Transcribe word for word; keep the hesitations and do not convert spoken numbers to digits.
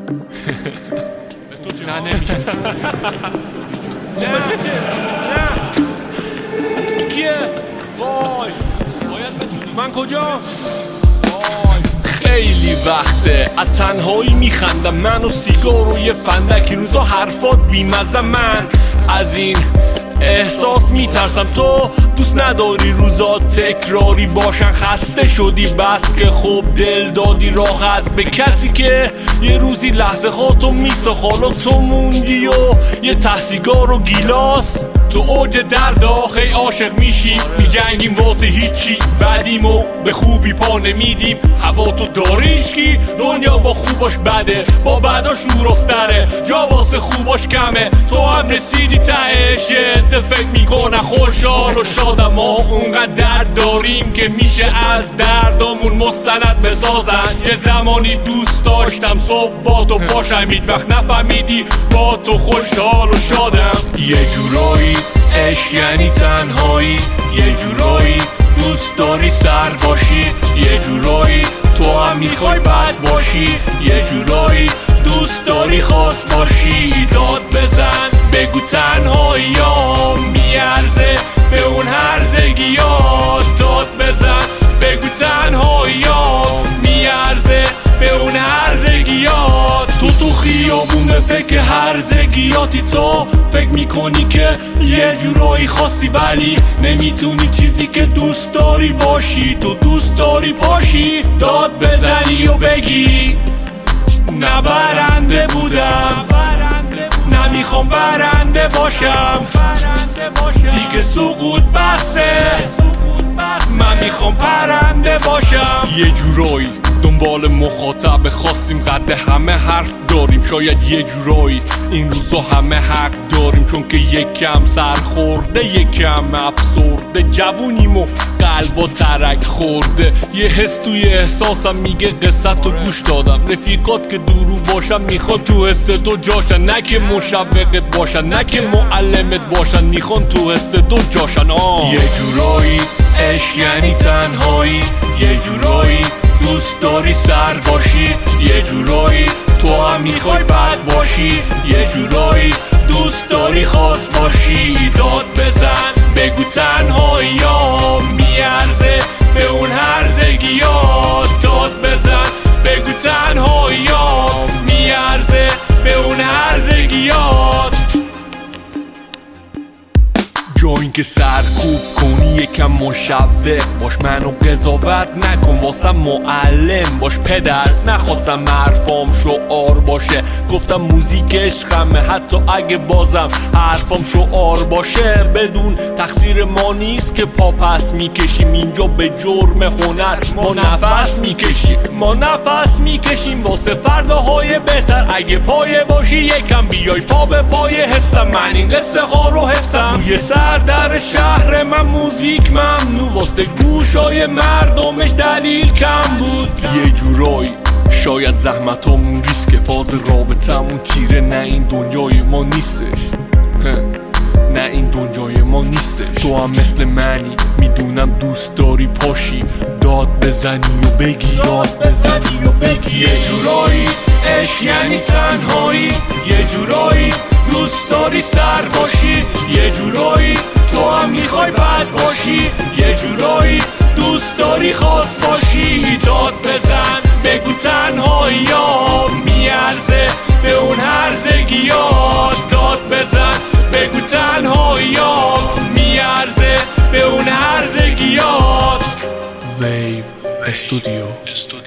نه نمیشه. نه کیه؟ وای باید بدونی من کجا؟ وای خیلی وقته از تنهایی میخندم من و سیگار و یه فندک روزا حرفات بیمزه من از این احساس میترسم تو دوست نداری روزا تکراری باشن خسته شدی بس که خوب دل دادی راحت به کسی که یه روزی لحظه خاطو میساخت حالا تو موندی و یه ته سیگار و گیلاس تو اوج درد آخی عاشق میشی میجنگیم واسه هیچی بعدیم و به خوبی پا نمیدیم هوا تو داریش کی دنیا با خوباش بده با بعداش شورستره جا واسه خوباش کمه تو هم رسیدی تهش یه فکر میکنه خوشحال و شادم ما اونقدر درد داریم که میشه از دردامون مستند بسازن یه زمانی دوست داشتم صبح با تو باشم هیچ وقت نفهمیدی با تو خوشحال و شادم یه جورایی عشق یعنی تنهایی یه جورایی دوست داری سر باشی یه جورایی تو هم میخوای بد باشی یه جورایی دوست داری خاص باشی داد بزن بگو تنهاییام میارزه به اون هرزگیات داد بزن بگو تنهاییام میارزه به اون هرزگیات تو تو خیابون فکر هرزگیاتی تو فکر میکنی که یه جورایی خاصی ولی نمیتونی چیزی که دوست داری باشی تو دوست داری باشی داد بزنی و بگی نه برنده بودم نمیخوام برنده باشم دیگه سقوط بسه من میخوام پرنده باشم یه جورایی دنبال مخاطب خواستیم قد همه حرف داریم شاید یه جورایی این روزا همه حق داریم چون که یکم سرخورده یکم افسرده جوونیم و قلبا ترک خورده یه حس توی احساسم میگه قصت رو گوش دادم رفیقات که دورو باشن میخوان تو حس تو جاشن نه که مشوقت باشن نه که معلمت باشن میخوان تو حس تو جاشن آه یه جورایی عشق یعنی تنهایی یه جورایی دوست داری سر باشی یه جورایی تو هم میخوای بد باشی یه جورایی دوست داری خاص باشی داد بزن بگو تنهاییام میارزه به اون هرزگیات داد بزن بگو تنهاییام میارزه به اون هرزگیات جا اینکه سرکوب کنی یکم مشوق باش منو قضاوت نکن واسم معلم باش پدر نخواستم حرفام شعار باشه گفتم موزیک عشقمه حتی اگه بازم حرفام شعار باشه بدون تقصیر ما نیست که پا پس میکشیم اینجا به جرم هنر ما نفس میکشیم ما نفس میکشیم واسه فرداهای بهتر اگه پایه باشی یکم بیای پا به پای حسم من این قصه ها رو حفظم روی سر در شهر من موزیک ممنوع واسه گوشای مردمش دلیل کم بود یه جورایی شاید زحمتامون ریسک فاز رابطمون تیره نه این دنیای ما نیستش نه این دنیای ما نیستش تو هم مثل منی میدونم دوست داری پاشی داد بزنی و بگی داد بزنی و بگی یه جورایی عشق یعنی تنهایی یه جورایی دوست داری سر باشی یه جورایی تو هم میخوای بد باشی یه جورایی دوست داری خاص باشی داد بزن بگو تنهاییام میارزه به اون هرزگیات داد بزن بگو تنهاییام میارزه به اون هرزگیات ویو استودیو